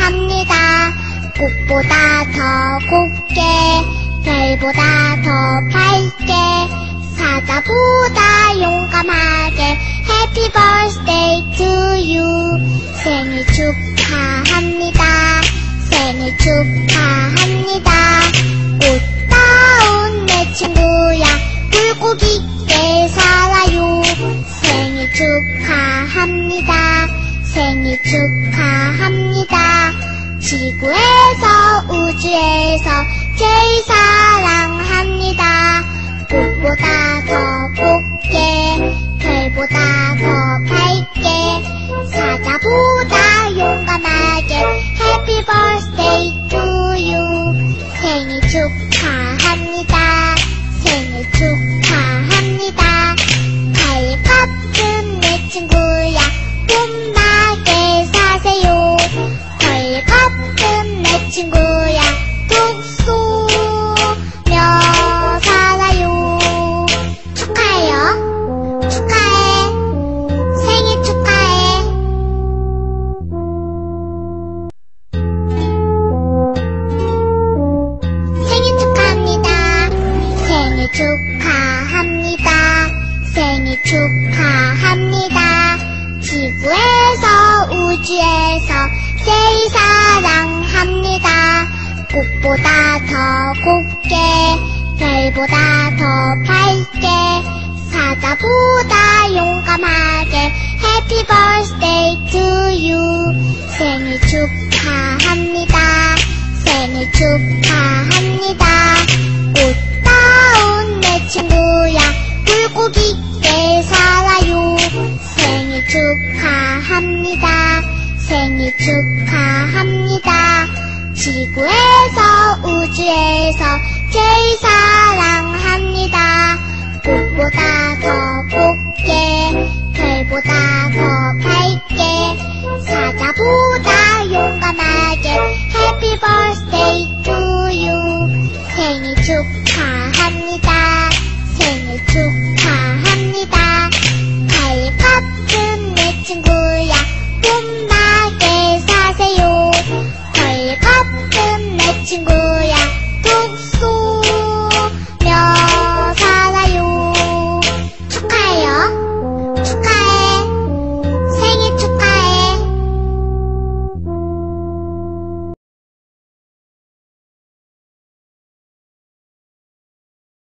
축하합니다. 꽃보다 더 곱게 별보다 더 밝게 사자보다 용감하게 Happy birthday to you. 생일 축하합니다. 생일 축하합니다. 꽃다운 내 친구야 굴곡 있게 살아요. 생일 축하합니다. 생일 축하합니다. 지구에서 우주에서 제일 사랑합니다. 꽃보다 더 곱게 별보다 더 밝게 사자보다 용감하게 Happy birthday to you. 생일 축하합니다. 생일 축하합니다. 달갑은 내 친구야 봄나게 사세요. 달갑은 내 친구야 뚝 쏘며 살아요. 축하해요. 축하해. 생일 축하해. 생일 축하합니다. 생일 축하합니다. 생일 축하합니다. 지구에서 우주에서 제일 사랑합니다. 꽃보다 더 곱게 별보다 더 밝게 사자보다 용감하게 Happy birthday to you. 생일 축하합니다. 생일 축하합니다. 꽃다운 내 친구야 굴곡 있게 살아요. 생일 축하합니다. 생일 축하합니다. 지구에서 우주에서 제일 사랑합니다. 꽃보다 더 곱게 별보다 더 밝게